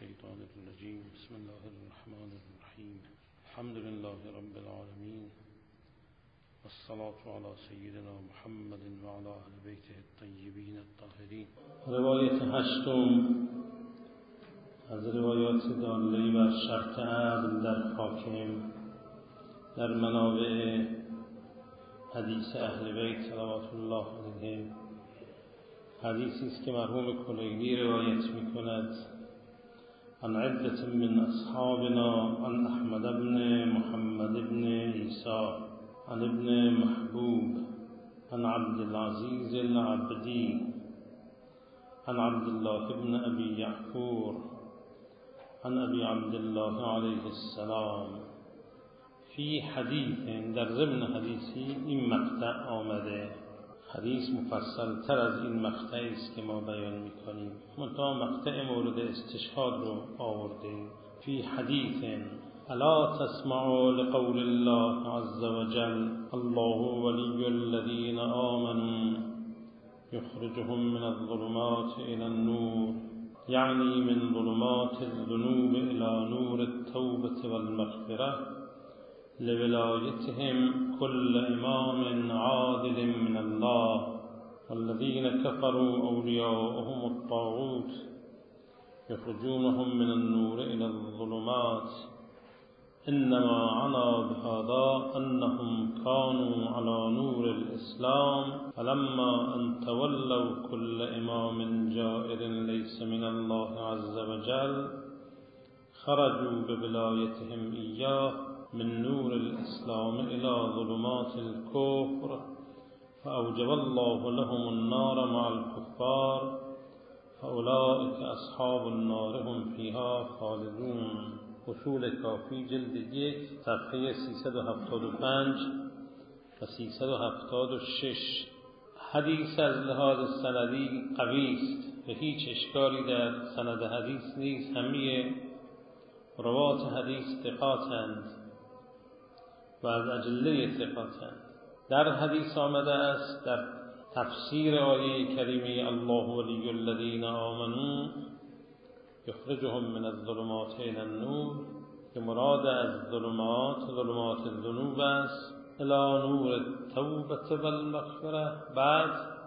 الشيطان الرجيم بسم الله الرحمن الرحيم الحمد لله رب العالمين والصلاة على سيدنا محمد وعلى أهل بيته الطيبين الطاهرين. روایت هشتم از روایات داله بر شرط عدل در حاکم در منابع حدیث اهل بیت صلوات الله علیهم، حدیثی است که مرحوم کلینی روایت می‌کند عن عدة من اصحابنا عن احمد بن محمد بن عیسی عن ابن محبوب عن عبد العزيز العبدي عن عبد الله بن ابي يعفور عن ابي عبد الله عليه السلام فی حدیث، در ضمن حدیثی این مقطع آمده. حدیث مفصل تر از این مقطعی است که ما بیان میکنیم، منتها مقطع مورد استشهاد رو آوردیم. فی حدیث الا تسمعوا لقول الله عز وجل الله ولي الذين آمنوا يخرجهم من الظلمات إلى النور، يعني من ظلمات الذنوب إلى نور التوبة والمغفرة لولايتهم كل إمام عادل من الله، والذين كفروا أولياؤهم الطاغوت يخرجونهم من النور إلى الظلمات، إنما عنا بهذا أنهم كانوا على نور الإسلام فلما أن تولوا كل إمام جائر ليس من الله عز وجل خرجوا بولايتهم إياه من نور الإسلام إلى ظلمات الكفر فأوجب الله لهم النار مع الكفار فأولئك أصحاب النار هم فيها خالدون. اصول کافی جلد 1 صفحه 375 و 376. حدیث از لحاظ سندی قوی است و هیچ اشکالی در سند حدیث نیست. همه روات حدیث ثقاتند و از اجله ثقاتند. در حدیث آمده است در تفسیر آیه کریمه الله ولی الذین آمنوا یخرجهم من الظلمات الى النور، که مراد از ظلمات الذنوب است، الى نور التوبه والمغفره. بعد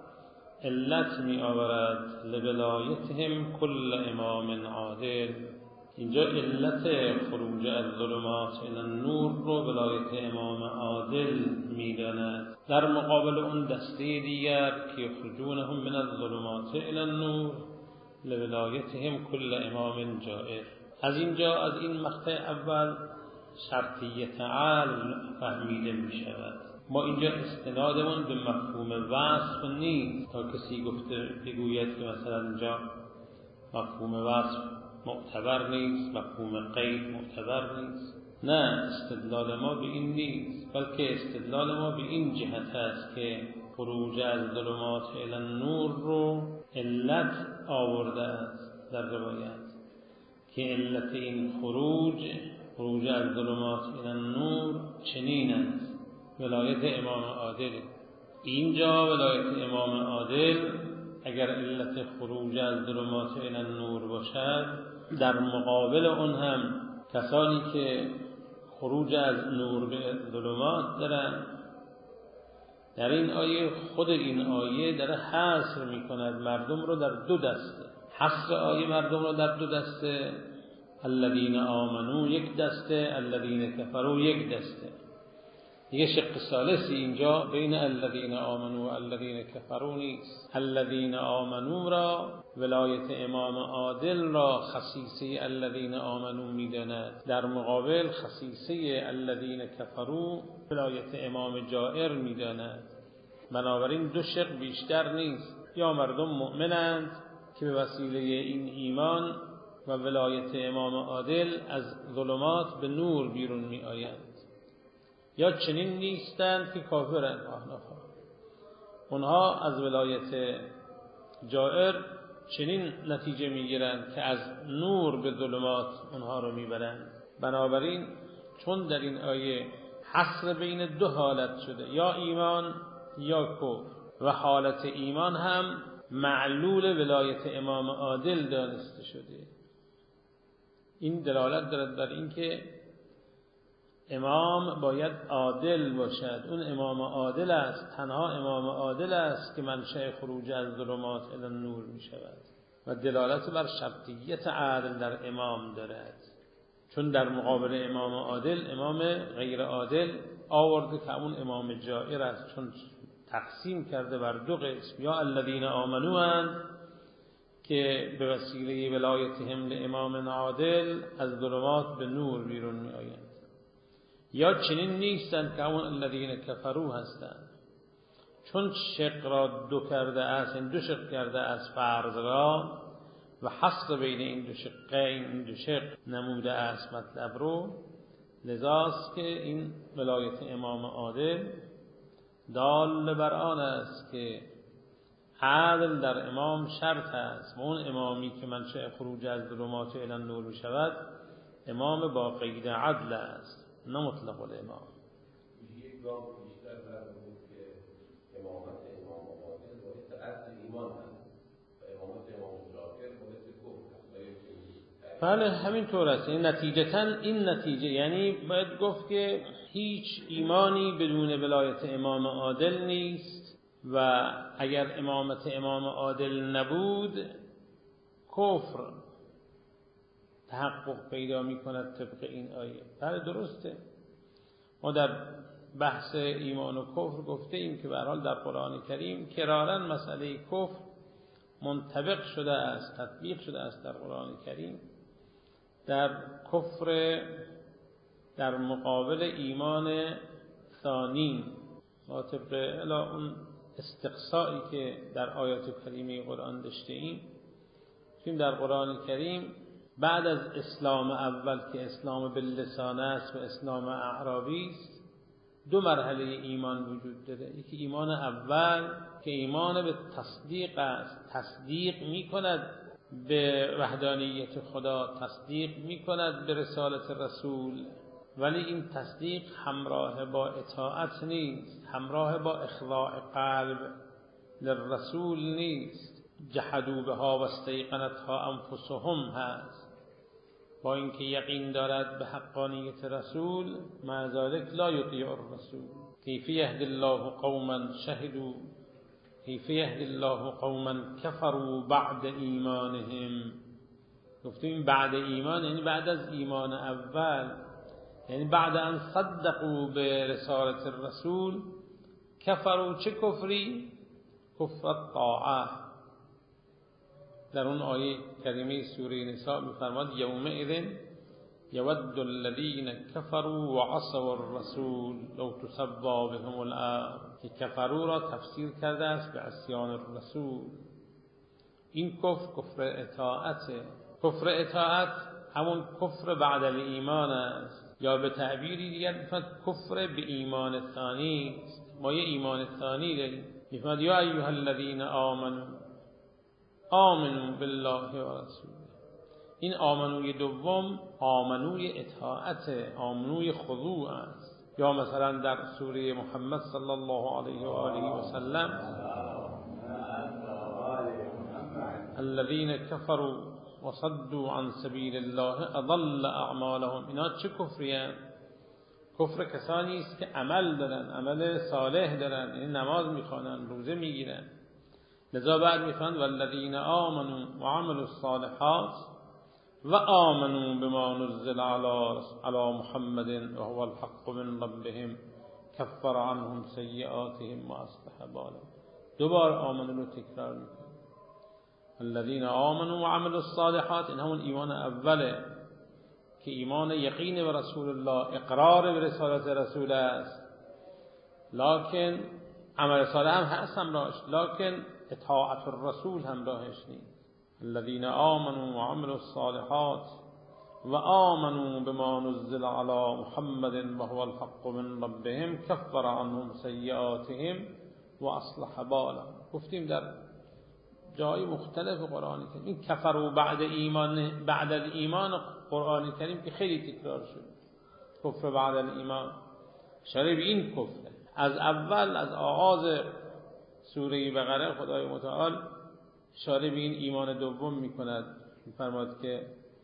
علت می آورد لولایتهم کل امام عادل. اینجا علت خروج از ظلمات الی النور رو ولایت امام عادل میداند، در مقابل اون دسته دیگر که یخرجونهم من الظلمات الی النور لولایتهم کل امام جائر. از اینجا از این مقطع اول شرطیت عدل فهمیده می شود. ما اینجا استنادمون به مفهوم وصف نیست تا کسی بگوید که مثلا اینجا مفهوم وصف معتبر نیست، مفهوم قید معتبر نیست. نه، استدلال ما به این نیست، بلکه استدلال ما به این جهت است که خروج از ظلمات الی النور رو علت آورده است در روایت، که علت این خروج از ظلمات الی النور چنین است، ولایت امام عادل. اینجا ولایت امام عادل اگر علت خروج از ظلمات الی النور باشد، در مقابل اون هم کسانی که خروج از نور به ظلمات دارن، در این آیه خود این آیه داره حصر میکند مردم رو در دو دسته. حصر آیه مردم رو در دو دسته، الذین آمنو یک دسته، الذین کفروا یک دسته. یه شق ثالثی اینجا بین الذین آمنو و الذین کفروا نیست. الذین آمنو را ولایت امام عادل را خصیصه الذین آمنو میداند، در مقابل خصیصه الذین کفروا ولایت امام جائر میداند. بنابراین دو شق بیشتر نیست. یا مردم مؤمنند که به وسیله این ایمان و ولایت امام عادل از ظلمات به نور بیرون می آیند، یا چنین نیستند که کافرند. اونها از ولایت جائر چنین نتیجه میگیرند که از نور به ظلمات اونها رو میبرند. بنابراین چون در این آیه حصر بین دو حالت شده، یا ایمان یا کفر، و حالت ایمان هم معلول ولایت امام عادل دانسته شده، این دلالت دارد بر اینکه امام باید عادل باشد. اون امام عادل است، تنها امام عادل است که منشأ خروج از ظلمات الی النور می شود و دلالت بر شرطیت عدل در امام دارد. چون در مقابل امام عادل امام غیر عادل آورده که اون امام جائر است، چون تقسیم کرده بر دو قسم، یا الذین آمنو که به وسیله ولایتهم لامام عادل از ظلمات به نور بیرون می آیند، یا چنین نیستند که اون الذین کفروا هستند. چون شق را دو کرده است، این دو شق کرده از فرض را و حصر بین این دو شقین، این دو شق نموده است مطلب رو، لذاست که این ولایت امام عادل دال بر آن است که عدل در امام شرط است و اون امامی که منشأ خروج از ظلمات الی النور می شود امام با قید عدل است، نه مطلق الامام. یک گام بیشتر بود که امامت امام عادل باعث عدل ایمان است و امامت امام جائر باعث کفر. بله همینطور است. این نتیجه یعنی باید گفت که هیچ ایمانی بدون ولایت امام عادل نیست و اگر امامت امام عادل نبود کفر تحقق پیدا می کند طبق این آیه. بله درسته، ما در بحث ایمان و کفر گفته ایم که به هر حال در قرآن کریم کراراً مسئله کفر منطبق شده است، تطبیق شده است در قرآن کریم، در کفر در مقابل ایمان ثانی با طبق اون استقصایی که در آیات کریمه قرآن داشته ایم. چون در قرآن کریم بعد از اسلام اول که اسلام باللسان است و اسلام اعرابی است، دو مرحله ایمان وجود داره. یکی ایمان اول که ایمان به تصدیق است، تصدیق می کند به وحدانیت خدا، تصدیق می کند به رسالت رسول، ولی این تصدیق همراه با اطاعت نیست، همراه با اخضاع قلب للرسول نیست. جحدوا بها و استیقنتها انفسهم هست، با اینکه یقین دارد به حقانیت رسول، مع ذلک لا یطیع الرسول. کیف یهدی الله قوما شهدوا، کیف یهدی الله قوما کفروا بعد ایمانهم. گفتیم بعد ایمان یعنی بعد از ایمان اول، یعنی بعد ان صدقوا به رسالت الرسول کفروا. چه کفری؟ کفر الطاعه. در اون آیه کریمه سوره نساء می‌فرماد یومئذ یود الذین کفروا وعصوا الرسول لو تسوا بهم الارض، که کفروا را تفسیر کرده است به عصیان الرسول. این کفر اطاعت. کفر اطاعت همون کفر بعد الایمان است، یا به تعبیری دیگر می‌فرماد کفر به ایمان ثانی است. ما یه ایمان ثانی داریم، می‌فرماد یا ایها الذین آمنوا آمنوا بالله و رسوله. این آمنوی دوم آمنوی اطاعت، آمنوی خضوع است. یا مثلا در سوره محمد صلی الله علیه و آله و سلم الذين كفروا وصدوا عن سبیل الله اضل اعمالهم. اینا چه کفریان؟ کفر کسانی است که عمل دارن، عمل صالح دارن، یعنی نماز میخوانن، روزه میگیرن. لذا بعد میفرماید والذین آمنوا وعملوا الصالحات و آمنوا بما نزل علی محمد و هو الحق من ربهم کفر عنهم سیئاتهم و اصلح بالهم. دوبار آمنوا رو تکرار میکنه. الذین آمنوا وعملوا الصالحات، این همون ایمان اوله که ایمان یقین به رسول الله، اقرار به رسالت رسول است، لکن عمل صالح هم هست همراهش، لکن اطاعت الرسول همراهش نیست. الذين آمنوا وعملوا الصالحات و آمنوا بما نزل على محمد و هو الحق من ربهم کفر عنهم سیئاتهم و اصلح بالهم. گفتیم در جای مختلف قرآن کریم این کفر و بعد الایمان قرآن کریم که خیلی تکرار شد، کفر بعد الایمان شریف این کفر از اول، از آغاز سوره بقره خدای متعال اشاره به این ایمان دوم میکند، میفرماد که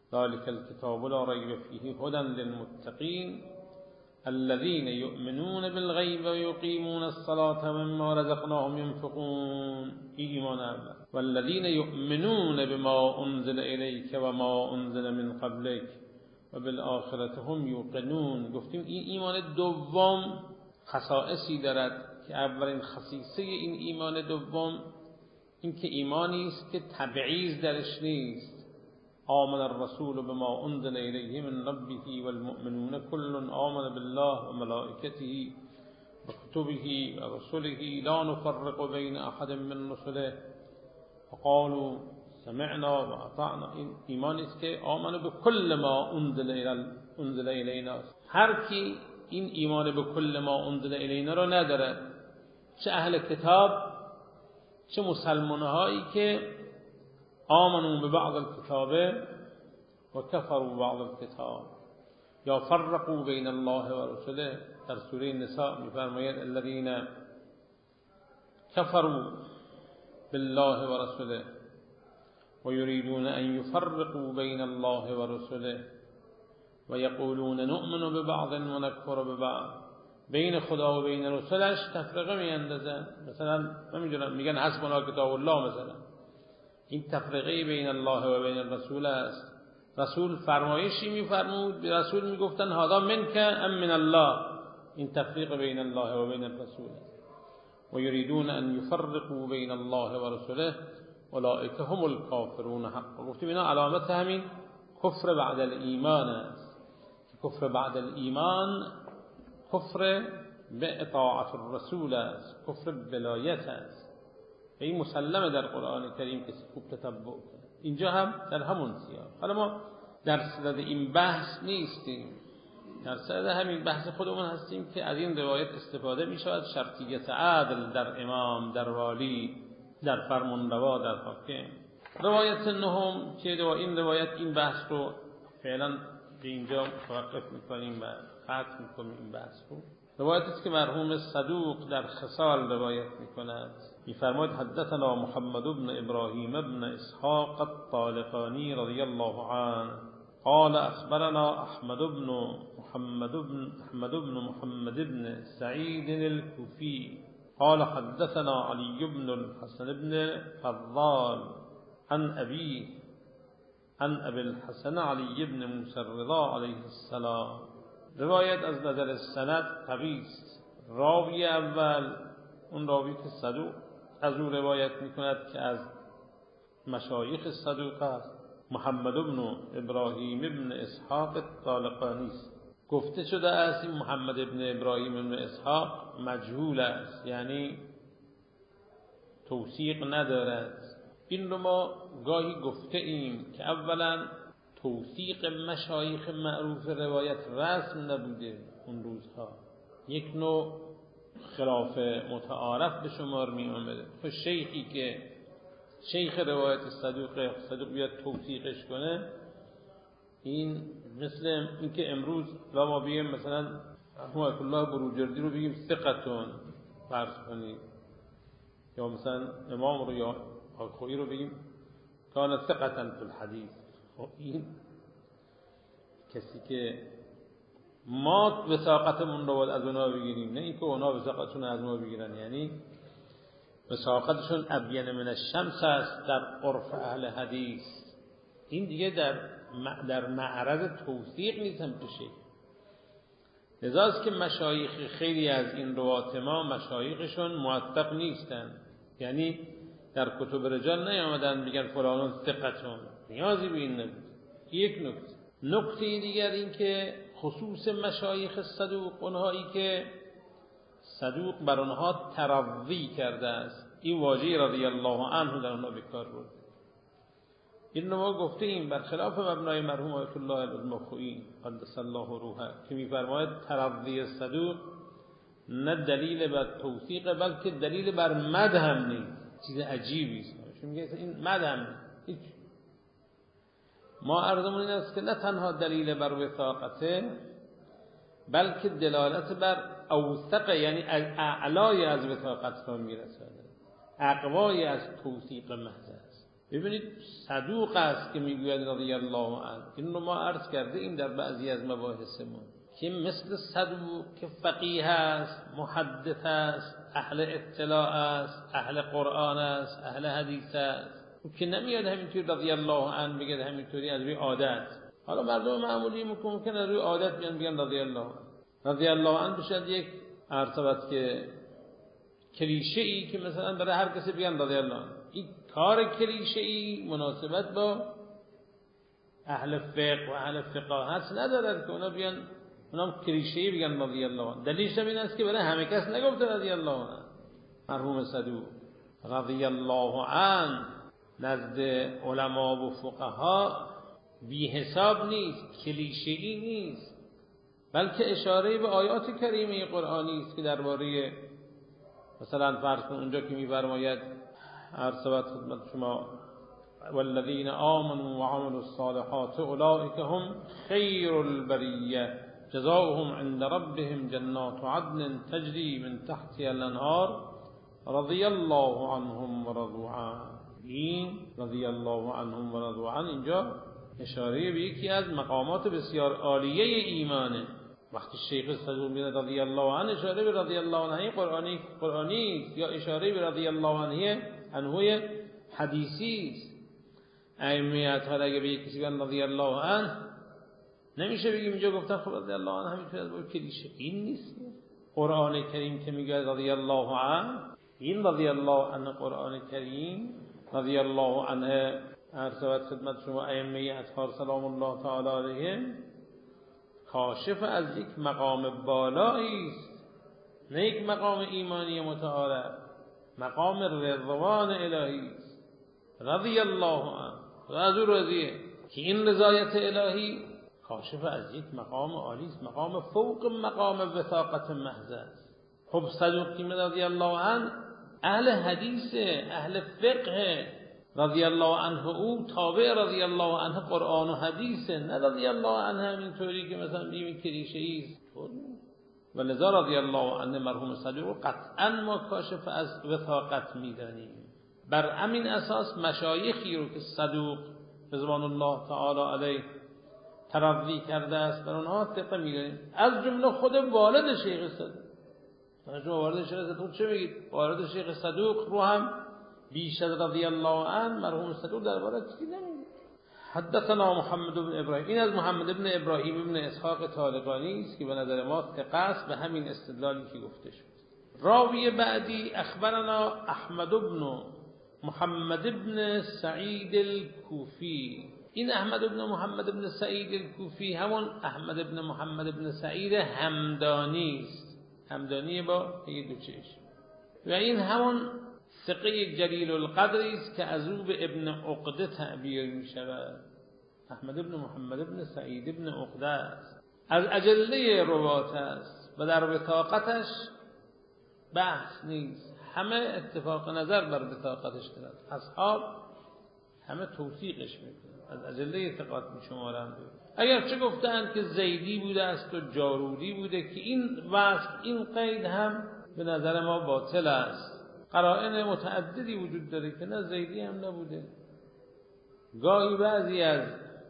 ذلك الكتاب لا ريب فيه هدى للمتقين الذين يؤمنون بالغيب ويقيمون الصلاة ومما رزقناهم ينفقون. ایمان اول. والذین یؤمنون بما انزل الیک و ما انزل من قبلک و بالآخرة هم یوقنون. گفتیم این ایمان دوم خصائصی دارد که اولین خصیصه این ایمان دوم این که ایمانی است که تبعیض درش نیست. آمن الرسول بما انزل الیه من ربه والمؤمنون كل آمن بالله وملائكته وكتبه ورسله لا نفرق بين احد من رسله وقالوا سمعنا واطعنا. این ایمانی است که آمن به کل ما انزل الینا. هر کی این ایمان به کل ما انزل الینا رو نداره، چه اهل کتاب چه مسلمان‌هایی که آمنوا ببعض الكتاب و کفروا بعض الكتاب یا فرقوا بین الله و رسله. در سوره نساء می‌فرماید الذين كفروا بالله و رسله و یریدون ان یفرقوا بین الله و رسله و یقولون نؤمن ببعض و نکفر ببعض. بین خدا و بین رسولش تفرقه میاندازن. مثلا نمیدونم میگن حسبنا کتاب الله. مثلا این تفرقه بین الله و بین الرسول است. رسول فرمایشی میفرمود، به رسول میگفتن هذا منک ام من الله. این تفریق بین الله و بین الرسول. و یریدون ان یفرقوا بین الله و رسوله اولئک هم الکافرون حقا. گفتیم اینا علامت همین کفر بعد الایمان است. کفر بعد الایمان کفر به اطاعت الرسول است، کفر ولایت است. این مسلمه در قرآن کریم که خوب تتبع کنه. اینجا هم در همون سیاق. حالا ما در صدد این بحث نیستیم، در صدد همین بحث خودمون هستیم که از این روایت استفاده می شود شرطیت عدل در امام، در والی، در فرمانروا، در حاکم. روایت نهم که این روایت این بحث رو فعلا به اینجا متوقف میکنیم و ختم میکنیم این بحث رو. روایتی است که مرحوم صدوق در خصال روایت میکند. میفرماید حدثنا محمد بن ابراهیم بن اسحاق الطالقانی رضی الله عنه قال اخبرنا احمد بن محمد بن سعید الكوفی قال حدثنا علی بن الحسن بن فضال عن ابي الحسن علی بن موسی الرضا علیه السلام. روایت از نظر سند قوی است. راوی اول اون راوی که صدوق از او روایت میکند که از مشایخ صدوق است، محمد بن ابراهیم بن اسحاق الطالقانی است. گفته شده است این محمد بن ابراهیم بن اسحاق مجهول است، یعنی توثیق ندارد. این رو ما گاهی گفته ایم که اولا توثیق مشایخ معروف روایت رسم نبوده اون روزها، یک نوع خلاف متعارف به شمار می آمده. خب شیخی که شیخ روایت صدوق بیاد توثیقش کنه، این مثل اینکه امروز ما بگیم مثلا رحمه الله بروجردی رو بگیم ثقتون فرض کنید، یا مثلا امام رو یا آخوی رو بگیم کان ثقتن فی الحدیث. خب این کسی که ما وثاقتمون رو باید از اونا بگیریم، نه اینکه اونا وثاقتشون از ما بگیرن. یعنی وثاقتشون ابین من الشمس است در عرف اهل حدیث. این دیگه در معرض توثیق نیستم توشه. لذاست که مشایخ خیلی از این روات ما مشایخشون موثق نیستن، یعنی در کتب رجال نیامدن بگن فلانون ثقتون، نیازی به این نبود. یک نکته دیگر این که خصوص مشایخ صدوق، اونهایی که صدوق بر اونها ترضی کرده است، این واژه رضی الله عنه در اونها بکار بود. این رو ما گفته ایم برخلاف مبنای مرحوم آیت الله المخوئی قدس الله روحه که میفرماید ترضی صدوق نه دلیل بر توثیق بلکه دلیل بر مدح هم نیست. چیز عجیبی است. چون میگه این مدح هیچ. ما عرضمون این است که نه تنها دلیل بر وثاقته بلکه دلالت بر اوثق، یعنی اعلای از وثاقت را میرساند، اقوای از توثیق محض است. ببینید صدوق است که میگوید رضی الله عنه. این رو ما عرض کرده ایم در بعضی از مباحثمون که مثل صدوق که فقیه است، محدث است، اهل اطلاع است، اهل قرآن است، اهل حدیث است، که نمیاد همینطوری رضی الله عنه بگه همینطوری از روی عادت. حالا مردم معمولی ممکن از روی عادت بیان بگن رضی الله عنه. رضی الله عنه بشد یک ارتباط که کلیشه ای که مثلا برای هر کسی بگن رضی الله عنه. این کار کلیشه ای مناسبت با اهل فقه و اهل فقاهت ندارد که اونا بیان اونم کلیشه ای بگن رضی الله عنه. دلیلش این است که برای همه کس نگفته رضی الله عنه. مرحوم صدوق رضی الله عنه نزد علما و فقها بی حساب نیست، کلیشه ای نیست، بلکه اشاره به آیات کریمه قرآنی است که درباره مثلا فرض کن اونجا که می‌فرماید عرض خدمت شما والذین آمنوا وعملوا الصالحات اولئک هم خیر البریه جزاؤهم عند ربهم جنات عدن تجری من تحتها الانهار رضی الله عنهم ورضوا عنه. این رضی الله عنهم ورضوا عنه اینجا اشاره به یکی از مقامات بسیار عالیه ایمانه. وقتی شیخ صدوق میگه رضی الله عنه، اشاره به رضی الله عنه قرآنی یا اشاره به رضی الله عنه حدیثی است. ائمه اطهار اگه به یکی بگن رضی الله عنه نمیشه بگیم اینجا گفتن خب رضی الله عنه همینطور از باید کلیشه. این نیست. قرآن کریم که میگه رضی الله عنه، این رضی الله عنه قرآن کریم رضی الله عنه ارتباط خدمت شما ائمه اطهار سلام الله تعالی علیهم کاشف از یک مقام بالایی است، نه یک مقام ایمانی متعارف، مقام رضوان الهی است. رضی الله عنه و از او راضیه که این رضایت الهی کاشف از یک مقام عالی است، مقام فوق مقام وثاقت محض است. خب صدوق که رضی الله عنه اهل حدیث، اهل فقه، رضی الله عنه او تابع رضی الله عنه قرآن و حدیث، نه رضی الله عنه همینطوری که مثلا بیم کلیشه ای است. و لذا رضی الله عنه مرحوم صدوق قطعا ما کاشف از وثاقت میدانیم. بر همین اساس مشایخی رو که صدوق رضوان الله تعالی علیه ترضی کرده است بر اونها ثقه میدانیم، از جمله خود والد شیخ صدوق. والد شیخ صدوق چه میگید؟ والد شیخ صدوق رو هم بیش از رضی الله عنه مرحوم صدوق درباره چیزی نمیگه. حدثنا محمد بن ابراهیم، این از محمد بن ابراهیم بن اسحاق طالقانی است که به نظر ما ثقه است به همین استدلالی که گفته شد. راوی بعدی اخبرنا احمد بن محمد بن سعید الکوفی. این احمد بن محمد بن سعید الکوفی همون احمد بن محمد بن سعید همدانی است، همدانی با یک دو چشم، و این همون ثقه جلیل القدر است که از او به ابن عقده تعبیر می شود. احمد بن محمد بن سعید بن عقده است، از اجله روات است و در وثاقتش بحث نیست، همه اتفاق نظر بر وثاقتش دارند، اصحاب همه توثیقش میکنند، از اجله ثقات میشمارند. اگر چه گفتند که زیدی بوده است و جارودی بوده که این وصف، این قید هم به نظر ما باطل است. قرائن متعددی وجود داره که نه زیدی هم نبوده. گاهی بعضی از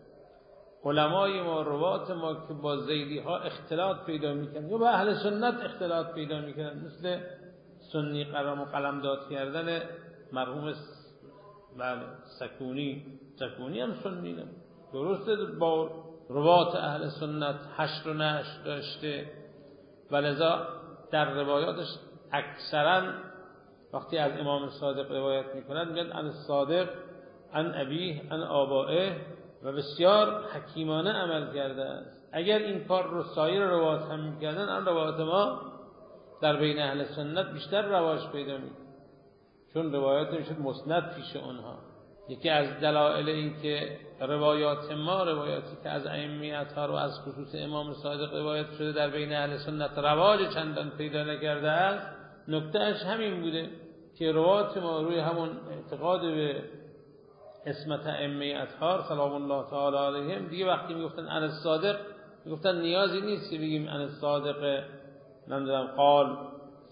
علمای ما، روات ما که با زیدی ها اختلاط پیدا میکنن یا با اهل سنت اختلاط پیدا میکنن، مثل سنی قلمداد کردن مرحوم سکونی هم سنی نه، درسته با روات اهل سنت حشر و نشر داشته، ولذا در روایاتش اکثرا وقتی از امام صادق روایت میکنند میگن عن الصادق عن ابیه عن آبائه، و بسیار حکیمانه عمل کرده است. اگر این کار رو سایر روایات هم میکردن، ان روایات ما در بین اهل سنت بیشتر رواج پیدا میکنه، چون روایات میشد مسند پیش اونها. یکی از دلایل این که روایات ما، روایاتی که از ائمه اطهار و از خصوص امام صادق روایت شده در بین اهل سنت رواج چندان پیدا نکرده است، نکتهش همین بوده که روایات ما روی همون اعتقاد به اسمت ائمه اطهار سلام الله تعالی علیهم دیگه وقتی میگفتن عن الصادق، میگفتن نیازی نیست که بگیم عن الصادق نمیدونم قال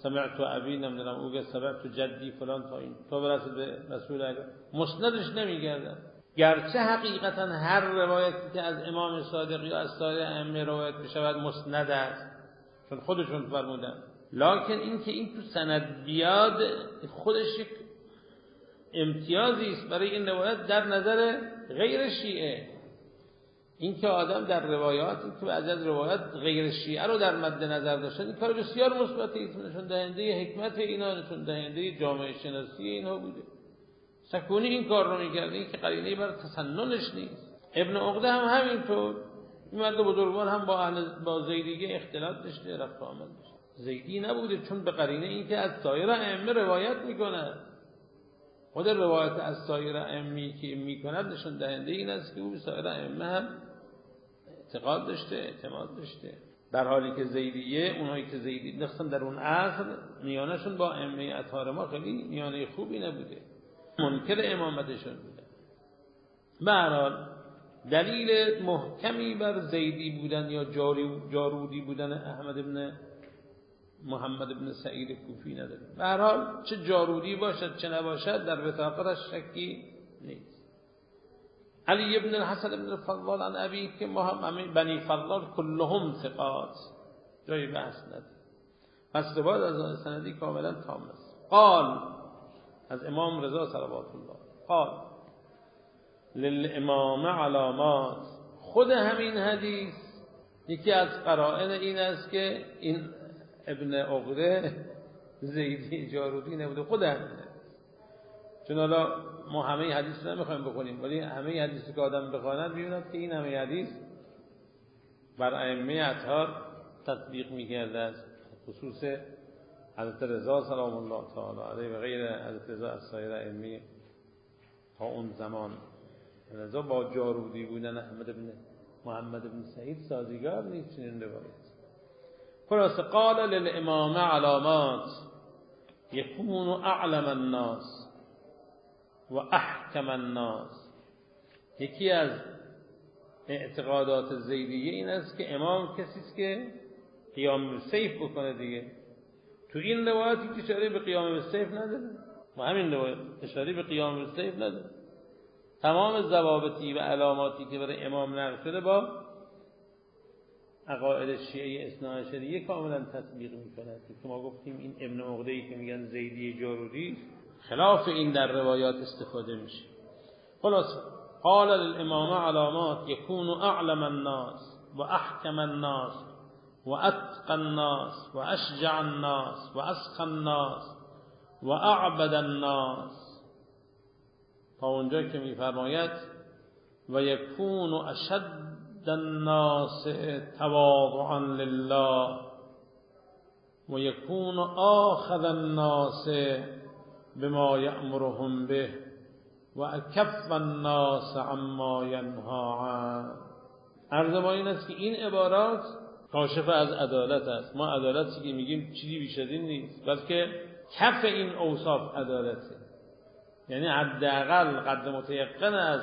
سمعت ابی، نمیدونم او سمعت جدی فلان، تا این تا برسه به رسول اکرم، مسندش نمیگردن. گرچه حقیقتا هر روایتی که از امام صادق یا از سایر ائمه روایت بشود مسند است، چون خودشون فرمودن، لکن این که این تو سند بیاد خودش یک امتیازی است برای این روایت در نظر غیر شیعه. این که آدم در روایات، این که بعضی از روایات غیر شیعه رو در مد نظر داشتن، این کار بسیار مثبته، نشون دهنده حکمت اینا، نشون دهنده جامعه شناسی اینا بوده. سکونی این کار رو می‌کرد، این که قرینه‌ای بر تسننش نیست. ابن عقده هم همینطور، این مرد بزرگوار هم با زیدیه اختلاط داشته، رفت آمد داشته. زیدی نبوده، چون به قرینه این که از سایر ائمه روایت می‌کنه. خود روایت از سایر ائمه که می‌کند نشون دهنده این است که او به سایر ائمه هم اعتقاد داشته، اعتماد داشته. در حالی که زیدیه، اونایی که زیدی نخصن در اون عصر میانشون با ائمه اطهار ما خیلی میانه خوبی نبوده، منکر امامتشون بوده. به هر حال دلیل محکمی بر زیدی بودن یا جارودی بودن احمد بن محمد بن سعید کوفی نداره. به هر حال چه جارودی باشد چه نباشد در وثاقتش شکی نیست. علی بن الحسن بن الفضال عن ابی که همه بنی فضال کلهم ثقات، جای بحث نداره، پس روایت از سندی کاملا تام است. قال از امام رضا صلوات الله قال للامام علامات. خود همین حدیث یکی از قرائن این است که این ابن عقده زیدی جارودی نبوده. خود همین، چون حالا ما همه حدیث رو نمیخوایم بخونیم، ولی همه حدیثی که آدم بخواند میبیند که این همه حدیث بر ائمه اطهار تطبیق میکرده است، خصوص حضرت رضا سلام الله تعالی علیه و غیر حضرت رضا از سایر ائمه تا اون زمان. رضا با جارودی بودن احمد بن محمد بن سعید سازگار نیست چنین روایت. خلاص قال للامام علامات یکون اعلم الناس و احکم الناس. یکی از اعتقادات زیدیه این است که امام کسی است که قیام بالسیف بکنه دیگه. تو این روایتی که اشاره به قیام بالسیف نداره و همین روایت اشاره به قیام بالسیف نداره. تمام ضوابطی و علاماتی که برای امام نقل شده با عقاید شیعه اثناعشریه کاملا تطبیق می‌کند. که ما گفتیم این ابن عقده‌ای که میگن زیدی جارودی خلاف این در روایات استفاده میشه. خلاص قال للامام علامات یکون اعلم الناس و احکم الناس و اتقى الناس و اشجع الناس و اسخى الناس و اعبد الناس، تا اونجا که میفرماید و یکون اشد الناس تواضعا لله و یکون آخذ الناس بما یأمرهم به و اکف الناس عما ینهی عنه. عرض ما این است که این عبارات کاشف از عدالت است. ما عدالتی که میگیم چیزی بیش از این نیست، بلکه کف این اوصاف عدالته. یعنی حداقل قدر متیقن از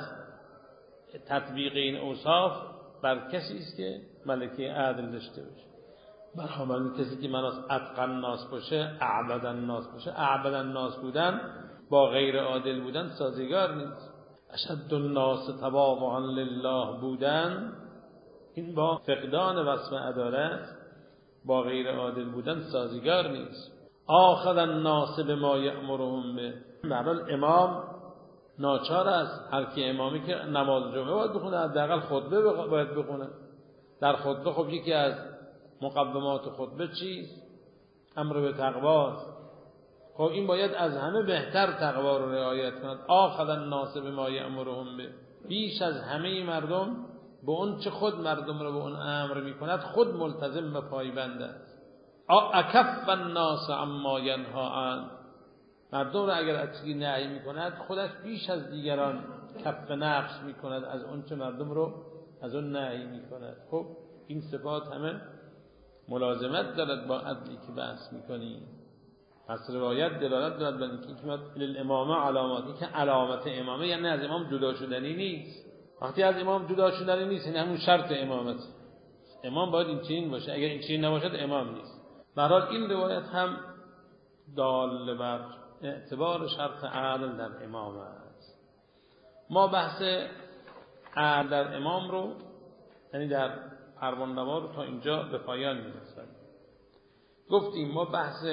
تطبیق این اوصاف بر کسی است که ملکه عدل داشته باشه. برابر کسی که مناس اتقى الناس باشه، اعبد الناس باشه. اعبد الناس بودن با غیر عادل بودن سازگار نیست. اشد الناس تواضعا لله بودن این با فقدان وصف عدالت با غیر عادل بودن سازگار نیست. آخذ الناس بما یأمرهم به. برای امام ناچار است، هر کی امامی که نماز جمعه باید بخونه، حداقل خطبه باید بخونه. در خطبه خب یکی از مقدمات خطبه چیست؟ امر به تقوا. خب این باید از همه بهتر تقوا رو رعایت کند. آخذ الناس بما یأمرهم به، بیش از همه مردم به اون چه خود مردم رو به اون امر میکند خود ملتزم و پایبند است. اکف الناس عما ینهی عنه، مردم رو اگر از چیزی نهی میکند خودش بیش از دیگران کف نفس میکند از اون چه مردم رو از اون نهی میکند. خب این صفات همه ملازمت دارد با عدلی که بحث میکنی. پس روایت دلالت دارد بر اینکه للامام علاماتی که علامت امامه یعنی از امام جدا شدنی نیست. وقتی از امام جدا شدنی نیست یعنی همون شرط امامت. امام باید این چنین باشه، اگر این چنین نباشد امام نیست. به هر حال این روایت هم دال بر اعتبار شرط عدل در امام است. ما بحث عدل در امام رو، یعنی در فرمانروا رو تا اینجا به پایان می‌رسونیم. گفتیم ما بحث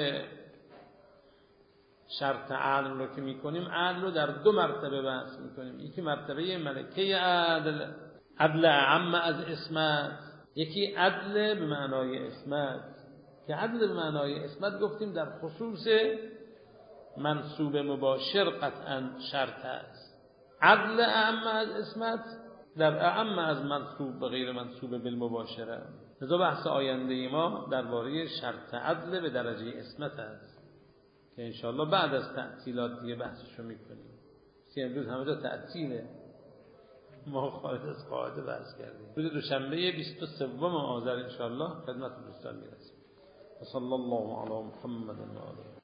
شرط عدل رو که می‌کنیم، عدل رو در دو مرتبه بحث می‌کنیم. یکی مرتبه ملکه عدل، عدل اعم از عصمت، یکی عدل به معنای عصمت که عدل به معنای عصمت گفتیم در خصوص منصوب مباشر قطعا شرط است. عدل اعم از عصمت در اعم از منصوب به غیر منصوب بالمباشره. لذا بحث آینده ما درباره شرط عدل به درجه عصمت است که انشاءالله بعد از تعطیلات دیگه بحثش رو میکنیم. امروز همه جا تعطیله، ما خارج از قاعده بحث کردیم. روز دوشنبه 23 آذر انشاءالله خدمت دوستان میرسیم. صلی الله علی محمد و آله.